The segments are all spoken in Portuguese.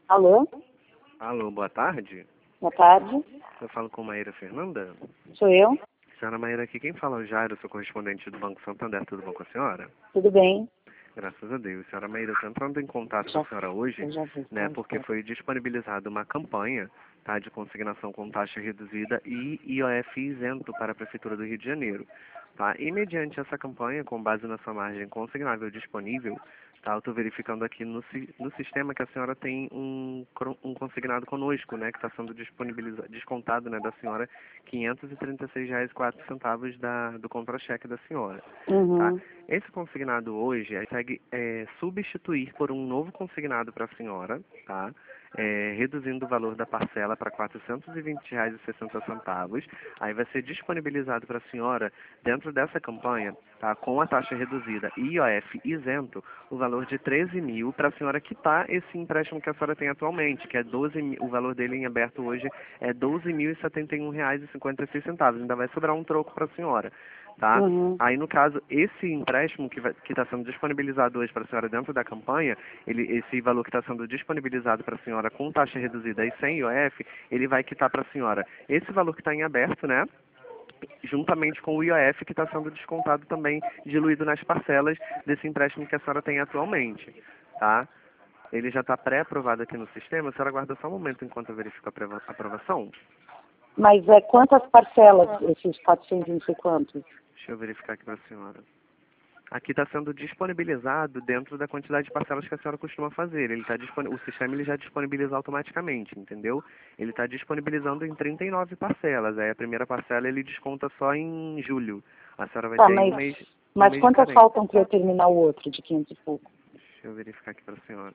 Alô? Alô, boa tarde. Boa tarde. Eu falo com Maíra Fernanda. Sou eu. Senhora Maíra, aqui quem fala é o Jairo, sou correspondente do Banco Santander. Tudo bom com a senhora? Tudo bem? Graças a Deus. Senhora Maíra, eu estou entrando em contato com a senhora hoje, Eu já vi. né, porque foi disponibilizada uma campanha, tá, de consignação com taxa reduzida e IOF isento para a Prefeitura do Rio de Janeiro. Tá? E mediante essa campanha, com base na sua margem consignável disponível, tá, eu estou verificando aqui no sistema que a senhora tem um consignado conosco, né, que está sendo descontado, né, da senhora R$ 536,04 do contra-cheque da senhora. Tá? Uhum. Esse consignado hoje consegue substituir por um novo consignado para a senhora, tá? Reduzindo o valor da parcela para R$ 420,60. Aí vai ser disponibilizado para a senhora, dentro dessa campanha, tá? Com a taxa reduzida e IOF isento, o valor de 13 mil para a senhora quitar esse empréstimo que a senhora tem atualmente, que é 12 mil, o valor dele em aberto hoje é R$ 12.071,56. Ainda vai sobrar um troco para a senhora. Tá? Uhum. Aí, no caso, esse empréstimo que está sendo disponibilizado hoje para a senhora dentro da campanha, esse valor que está sendo disponibilizado para a senhora com taxa reduzida e sem IOF, ele vai quitar para a senhora esse valor que está em aberto, né? Juntamente com o IOF que está sendo descontado também, diluído nas parcelas desse empréstimo que a senhora tem atualmente. Tá? Ele já está pré-aprovado aqui no sistema. A senhora aguarda só um momento enquanto eu verifico a aprovação. Mas quantas parcelas, esses 420 e quantos? Deixa eu verificar aqui para a senhora. Aqui está sendo disponibilizado dentro da quantidade de parcelas que a senhora costuma fazer. O sistema ele já disponibiliza automaticamente, entendeu? Ele está disponibilizando em 39 parcelas. Aí a primeira parcela ele desconta só em julho. A senhora vai Tá, ter um mas mês de quantas carência. faltam para eu terminar o outro, de 500 e pouco? Deixa eu verificar aqui para a senhora.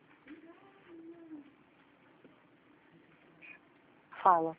Fala.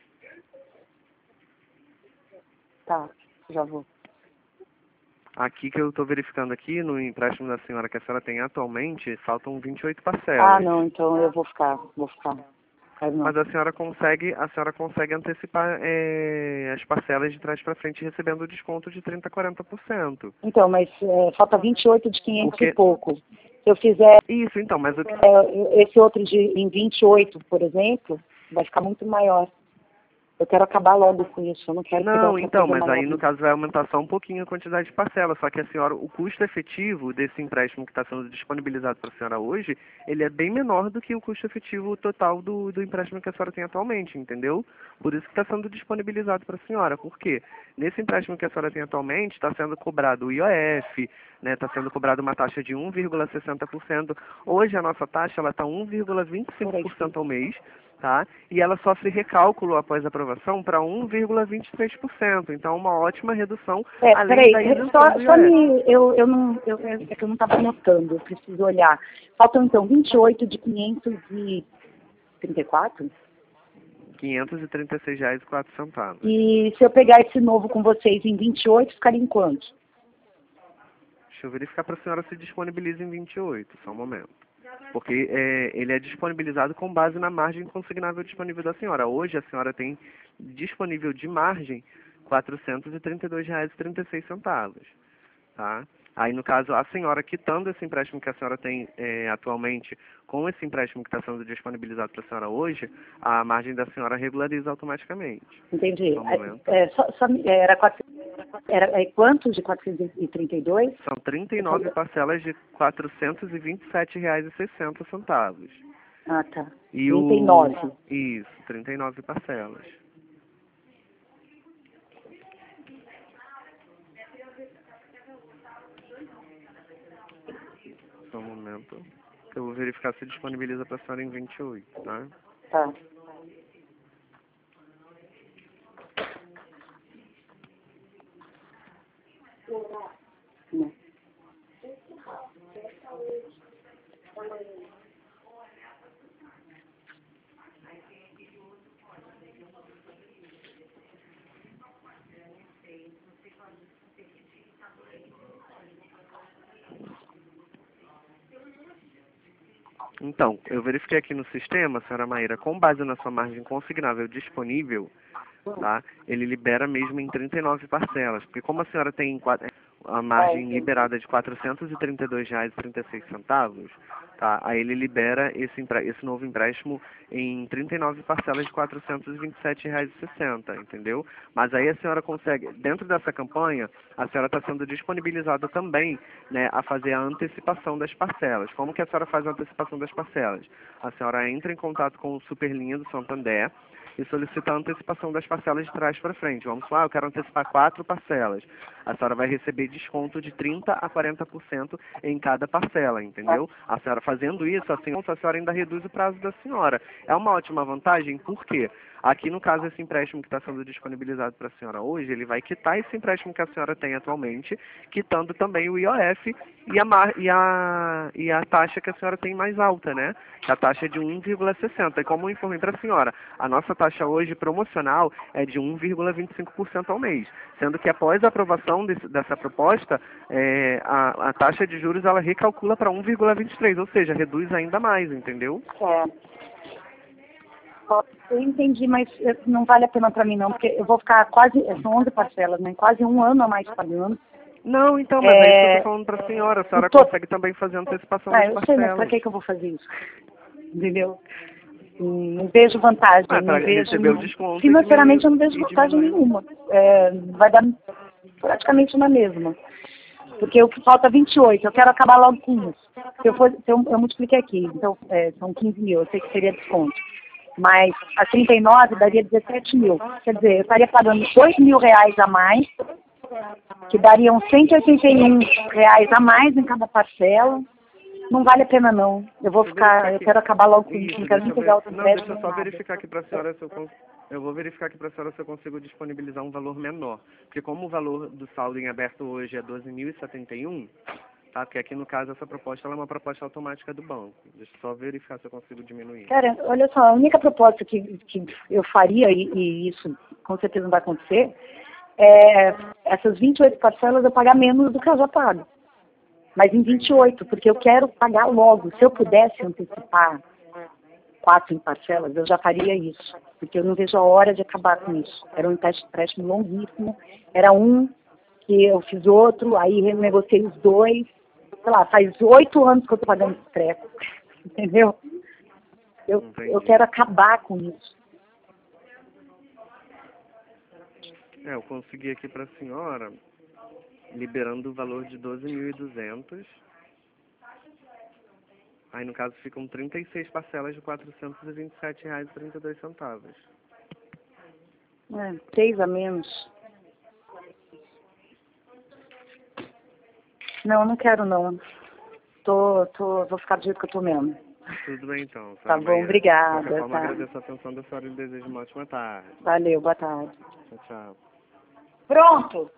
Tá, já vou. Aqui que eu estou verificando aqui, no empréstimo da senhora que a senhora tem atualmente, faltam 28 parcelas. Ah, não, então eu vou ficar. Quero não. Mas a senhora consegue antecipar as parcelas de trás para frente recebendo o desconto de 30% a 40%. Então, mas falta 28 de 500 Porque e pouco. Se eu fizer isso, então, mas esse outro em 28, por exemplo, vai ficar muito maior. Eu quero acabar logo com isso, eu não quero pegar não, outra então, coisa mas aí maior. no caso vai aumentar só um pouquinho a quantidade de parcelas, só que a senhora, o custo efetivo desse empréstimo que está sendo disponibilizado para a senhora hoje, ele é bem menor do que o custo efetivo total do empréstimo que a senhora tem atualmente, entendeu? Por isso que está sendo disponibilizado para a senhora, porque nesse empréstimo que a senhora tem atualmente está sendo cobrado o IOF, né, está sendo cobrado uma taxa de 1,60%. Hoje a nossa taxa ela está 1,25% ao mês, tá? E ela sofre recálculo após a aprovação para 1,23%. Então, uma ótima redução, além Peraí, da isenção do IOF. é que eu não estava anotando, eu preciso olhar. Faltam então 28 de 534? R$ 536,04. E se eu pegar esse novo com vocês em 28, ficaria em quanto? Deixa eu verificar para a senhora se disponibiliza em 28, só um momento. Porque ele é disponibilizado com base na margem consignável disponível da senhora. Hoje a senhora tem disponível de margem R$ 432,36. Tá? Aí, no caso, a senhora quitando esse empréstimo que a senhora tem atualmente com esse empréstimo que está sendo disponibilizado para a senhora hoje, a margem da senhora regulariza automaticamente. Entendi. Só um momento. Era quanto de 432? São 39 parcelas de R$ 427,60. Ah, tá. E 39. Isso, 39 parcelas. Só um momento. Eu vou verificar se disponibiliza para a senhora em 28, tá? Tá. Não. Então, eu verifiquei aqui no sistema, senhora Maíra, com base na sua margem consignável disponível, tá? Ele libera mesmo em 39 parcelas, porque como a senhora tem a margem liberada é de R$ 432,36, tá? Aí ele libera esse novo empréstimo em 39 parcelas de R$ 427,60, entendeu? Mas aí a senhora consegue, dentro dessa campanha, a senhora está sendo disponibilizada também, né, a fazer a antecipação das parcelas. Como que a senhora faz a antecipação das parcelas? A senhora entra em contato com o Superlinha do Santander e solicita a antecipação das parcelas de trás para frente. Vamos lá, eu quero antecipar 4 parcelas. A senhora vai receber desconto de 30% a 40% em cada parcela, entendeu? A senhora fazendo isso, assim, a senhora ainda reduz o prazo da senhora. É uma ótima vantagem, por quê? Aqui, no caso, esse empréstimo que está sendo disponibilizado para a senhora hoje, ele vai quitar esse empréstimo que a senhora tem atualmente, quitando também o IOF e a taxa que a senhora tem mais alta, né? A taxa é de 1,60. E como eu informei para a senhora, a nossa taxa hoje promocional é de 1,25% ao mês, sendo que após a aprovação dessa proposta, a taxa de juros ela recalcula para 1,23, ou seja, reduz ainda mais, entendeu? Eu entendi, mas não vale a pena para mim não, porque eu vou ficar quase, são 11 parcelas, né? Quase um ano a mais pagando. Não, então, mas é isso que eu tô falando para a senhora consegue também fazer antecipação das eu parcelas. sei, mas para que eu vou fazer isso? Entendeu? Não vejo vantagem, não vejo, receber o desconto financeiramente eu não vejo vantagem nenhuma. Vai dar praticamente na mesma. Porque o que falta 28, eu quero acabar logo com isso. Eu multipliquei aqui, então são 15 mil, eu sei que seria desconto. Mas a 39 daria 17 mil. Quer dizer, eu estaria pagando R$ 2.000 a mais, que dariam R$ 181 a mais em cada parcela. Não vale a pena não. Eu quero acabar logo com isso, não quero nem pegar outro crédito. Deixa eu só verificar aqui para a senhora eu vou verificar aqui para a senhora se eu consigo disponibilizar um valor menor. Porque como o valor do saldo em aberto hoje é 12.071, tá? Porque aqui no caso essa proposta ela é uma proposta automática do banco. Deixa eu só verificar se eu consigo diminuir. Cara, olha só, a única proposta que eu faria, e isso com certeza não vai acontecer, é essas 28 parcelas eu pagar menos do que eu já pago. Mas em 28, porque eu quero pagar logo. Se eu pudesse antecipar 4 em parcelas, eu já faria isso. Porque eu não vejo a hora de acabar com isso. Era um empréstimo longuíssimo. Era um, que eu fiz outro, aí renegociei os 2. Sei lá, faz 8 anos que eu estou pagando esse treco. Entendeu? Eu quero acabar com isso. Eu consegui aqui para a senhora, liberando o valor de 12.200. Aí, no caso, ficam 36 parcelas de R$ 427,32. 3 a menos. Não, não quero não. Vou ficar do jeito que eu tô mesmo. Tudo bem, então. Tá bom, obrigada. De qualquer forma, agradeço a atenção da senhora e lhe desejo uma ótima tarde. Valeu, boa tarde. Tchau, tchau. Pronto!